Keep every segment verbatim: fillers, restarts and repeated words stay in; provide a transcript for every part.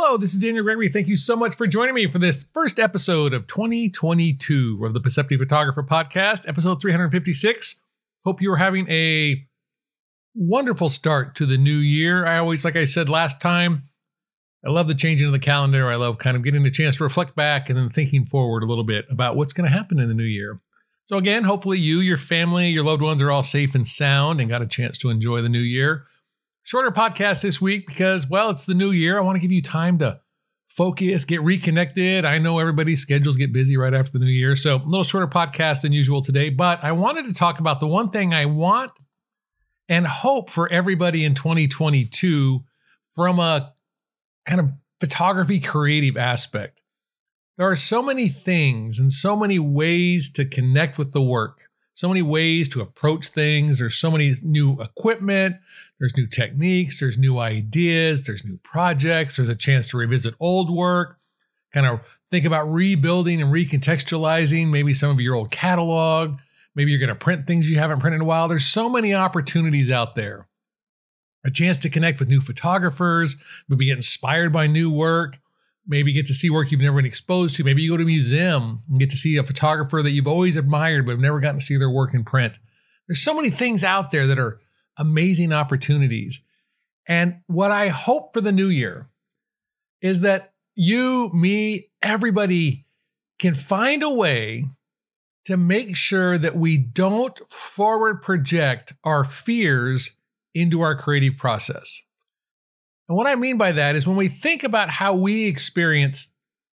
Hello, this is Daniel Gregory. Thank you so much for joining me for this first episode of twenty twenty-two of the Perceptive Photographer Podcast, episode three fifty-six. Hope you are having a wonderful start to the new year. I always, like I said last time, I love the changing of the calendar. I love kind of getting a chance to reflect back and then thinking forward a little bit about what's going to happen in the new year. So again, hopefully you, your family, your loved ones are all safe and sound and got a chance to enjoy the new year. Shorter podcast this week because, well, it's the new year. I want to give you time to focus, get reconnected. I know everybody's schedules get busy right after the new year, so a little shorter podcast than usual today. But I wanted to talk about the one thing I want and hope for everybody in twenty twenty-two from a kind of photography creative aspect. There are so many things and so many ways to connect with the work, so many ways to approach things. There's so many new equipment. There's new techniques, there's new ideas, there's new projects, there's a chance to revisit old work, kind of think about rebuilding and recontextualizing maybe some of your old catalog. Maybe you're going to print things you haven't printed in a while. There's so many opportunities out there. A chance to connect with new photographers, maybe get inspired by new work, maybe get to see work you've never been exposed to. Maybe you go to a museum and get to see a photographer that you've always admired but have never gotten to see their work in print. There's so many things out there that are amazing opportunities. And what I hope for the new year is that you, me, everybody can find a way to make sure that we don't forward project our fears into our creative process. And what I mean by that is when we think about how we experience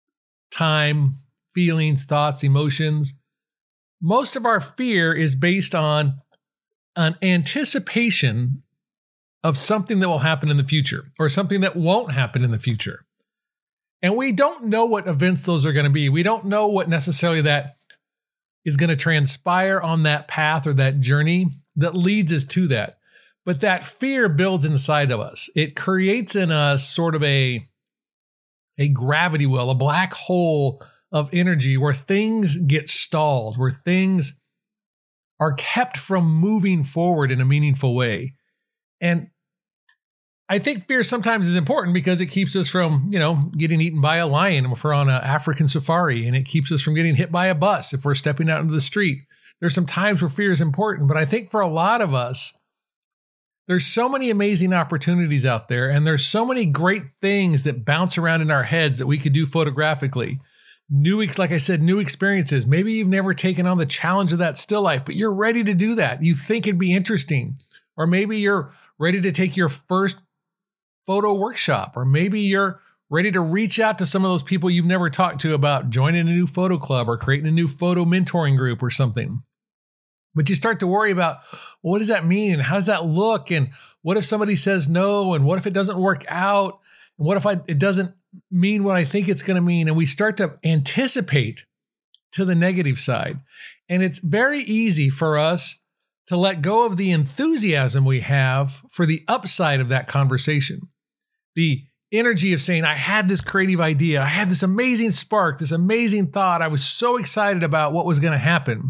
time, feelings, thoughts, emotions, most of our fear is based on an anticipation of something that will happen in the future or something that won't happen in the future. And we don't know what events those are going to be. We don't know what necessarily that is going to transpire on that path or that journey that leads us to that. But that fear builds inside of us. It creates in us sort of a, a gravity well, a black hole of energy where things get stalled, where things are kept from moving forward in a meaningful way. And I think fear sometimes is important because it keeps us from, you know, getting eaten by a lion if we're on an African safari, and it keeps us from getting hit by a bus if we're stepping out into the street. There's some times where fear is important, but I think for a lot of us, there's so many amazing opportunities out there, and there's so many great things that bounce around in our heads that we could do photographically. New, like I said, new experiences. Maybe you've never taken on the challenge of that still life, but you're ready to do that. You think it'd be interesting. Or maybe you're ready to take your first photo workshop. Or maybe you're ready to reach out to some of those people you've never talked to about joining a new photo club or creating a new photo mentoring group or something. But you start to worry about, well, what does that mean? And how does that look? And what if somebody says no? And what if it doesn't work out? And what if I, it doesn't mean what I think it's going to mean? And we start to anticipate to the negative side. And it's very easy for us to let go of the enthusiasm we have for the upside of that conversation. The energy of saying, I had this creative idea. I had this amazing spark, this amazing thought. I was so excited about what was going to happen.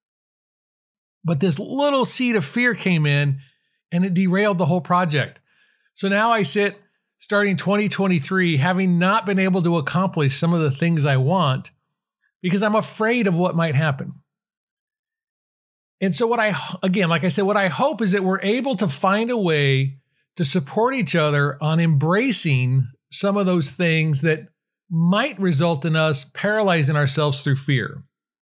But this little seed of fear came in and it derailed the whole project. So now I sit starting twenty twenty-three, having not been able to accomplish some of the things I want because I'm afraid of what might happen. And so what I, again, like I said, what I hope is that we're able to find a way to support each other on embracing some of those things that might result in us paralyzing ourselves through fear.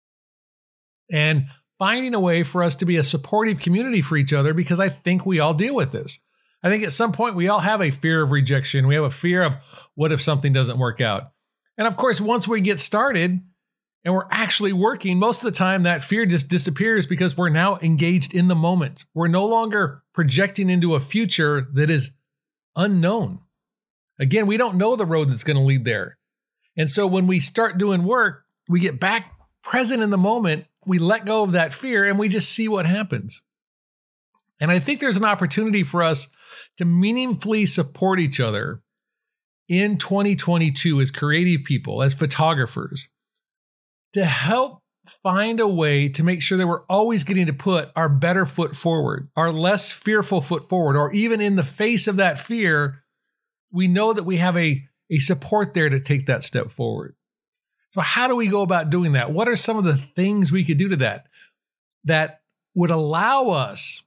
And finding a way for us to be a supportive community for each other, because I think we all deal with this. I think at some point we all have a fear of rejection. We have a fear of what if something doesn't work out? And of course, once we get started and we're actually working, most of the time that fear just disappears because we're now engaged in the moment. We're no longer projecting into a future that is unknown. Again, we don't know the road that's going to lead there. And so when we start doing work, we get back present in the moment, we let go of that fear, and we just see what happens. And I think there's an opportunity for us to meaningfully support each other in twenty twenty-two as creative people, as photographers, to help find a way to make sure that we're always getting to put our better foot forward, our less fearful foot forward, or even in the face of that fear, we know that we have a, a support there to take that step forward. So how do we go about doing that? What are some of the things we could do to that that would allow us,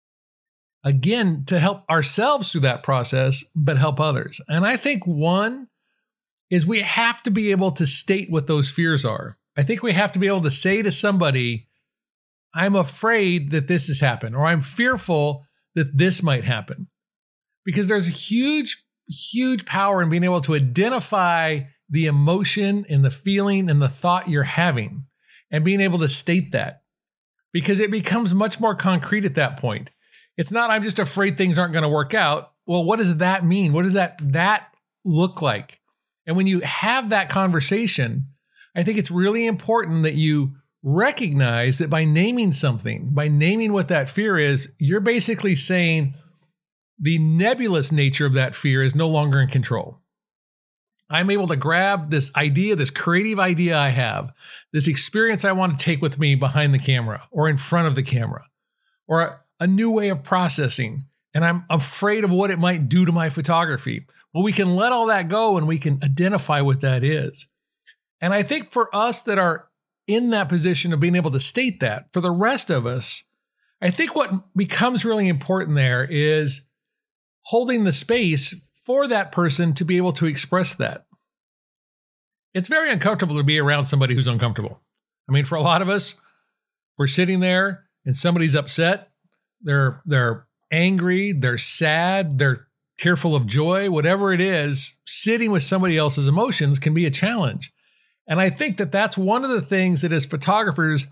again, to help ourselves through that process, but help others? And I think one is we have to be able to state what those fears are. I think we have to be able to say to somebody, I'm afraid that this has happened, or I'm fearful that this might happen. Because there's a huge, huge power in being able to identify the emotion and the feeling and the thought you're having and being able to state that. Because it becomes much more concrete at that point. It's not, I'm just afraid things aren't going to work out. Well, what does that mean? What does that, that look like? And when you have that conversation, I think it's really important that you recognize that by naming something, by naming what that fear is, you're basically saying the nebulous nature of that fear is no longer in control. I'm able to grab this idea, this creative idea I have, this experience I want to take with me behind the camera or in front of the camera, or a, a new way of processing, and I'm afraid of what it might do to my photography. Well, we can let all that go and we can identify what that is. And I think for us that are in that position of being able to state that, for the rest of us, I think what becomes really important there is holding the space for that person to be able to express that. It's very uncomfortable to be around somebody who's uncomfortable. I mean, for a lot of us, we're sitting there and somebody's upset. They're, they're angry, they're sad, they're tearful of joy, whatever it is, sitting with somebody else's emotions can be a challenge. And I think that that's one of the things that as photographers,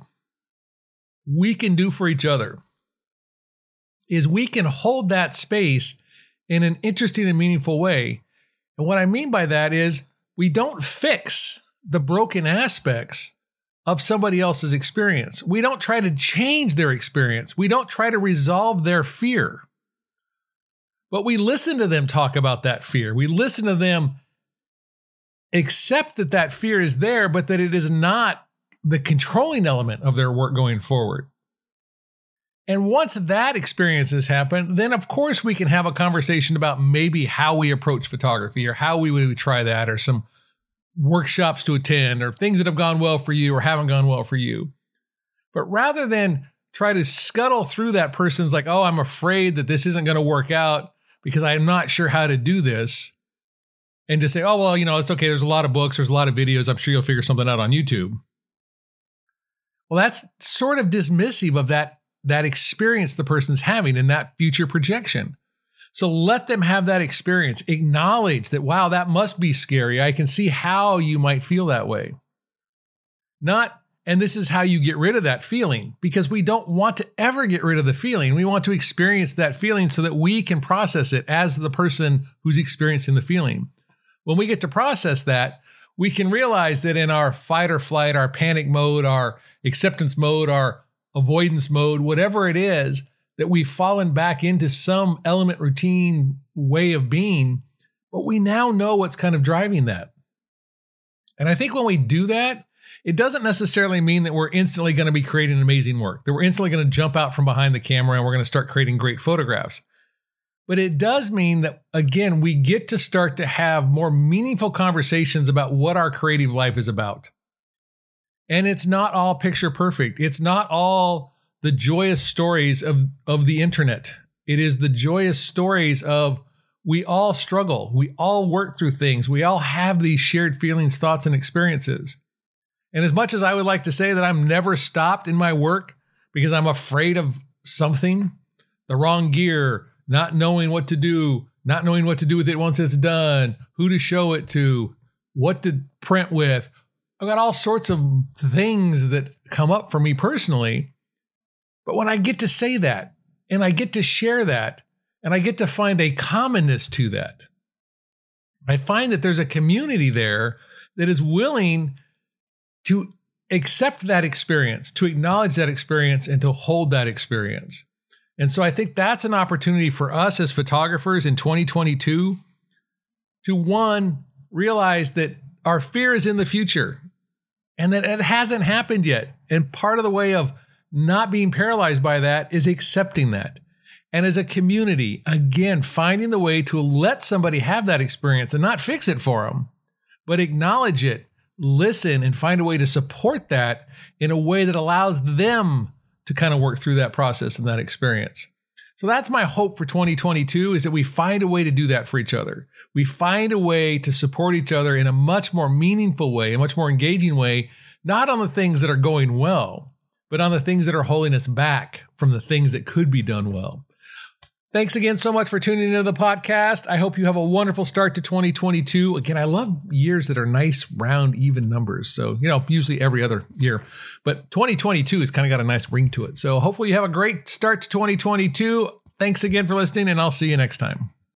we can do for each other, is we can hold that space in an interesting and meaningful way. And what I mean by that is we don't fix the broken aspects of somebody else's experience. We don't try to change their experience. We don't try to resolve their fear. But we listen to them talk about that fear. We listen to them accept that that fear is there, but that it is not the controlling element of their work going forward. And once that experience has happened, then of course we can have a conversation about maybe how we approach photography or how we would try that, or some workshops to attend, or things that have gone well for you or haven't gone well for you. But rather than try to scuttle through that person's like, oh, I'm afraid that this isn't going to work out because I'm not sure how to do this, and to say, oh, well, you know, it's okay. There's a lot of books. There's a lot of videos. I'm sure you'll figure something out on YouTube. Well, that's sort of dismissive of that, that experience the person's having and that future projection. So let them have that experience. Acknowledge that, wow, that must be scary. I can see how you might feel that way. Not, and this is how you get rid of that feeling, because we don't want to ever get rid of the feeling. We want to experience that feeling so that we can process it as the person who's experiencing the feeling. When we get to process that, we can realize that in our fight or flight, our panic mode, our acceptance mode, our avoidance mode, whatever it is, that we've fallen back into some element routine way of being, but we now know what's kind of driving that. And I think when we do that, it doesn't necessarily mean that we're instantly going to be creating amazing work, that we're instantly going to jump out from behind the camera and we're going to start creating great photographs. But it does mean that, again, we get to start to have more meaningful conversations about what our creative life is about. And it's not all picture perfect. It's not all the joyous stories of, of the internet. It is the joyous stories of we all struggle. We all work through things. We all have these shared feelings, thoughts, and experiences. And as much as I would like to say that I'm never stopped in my work because I'm afraid of something, the wrong gear, not knowing what to do, not knowing what to do with it once it's done, who to show it to, what to print with. I've got all sorts of things that come up for me personally. But when I get to say that, and I get to share that, and I get to find a commonness to that, I find that there's a community there that is willing to accept that experience, to acknowledge that experience, and to hold that experience. And so I think that's an opportunity for us as photographers in twenty twenty-two to, one, realize that our fear is in the future and that it hasn't happened yet. And part of the way of not being paralyzed by that is accepting that And as a community, again, finding the way to let somebody have that experience and not fix it for them, but acknowledge it, listen, and find a way to support that in a way that allows them to kind of work through that process and that experience. So that's my hope for twenty twenty-two, is that we find a way to do that for each other. We find a way to support each other in a much more meaningful way, a much more engaging way, not on the things that are going well, but on the things that are holding us back from the things that could be done well. Thanks again so much for tuning into the podcast. I hope you have a wonderful start to twenty twenty-two. Again, I love years that are nice, round, even numbers. So, you know, usually every other year. But twenty twenty-two has kind of got a nice ring to it. So hopefully you have a great start to twenty twenty-two. Thanks again for listening, and I'll see you next time.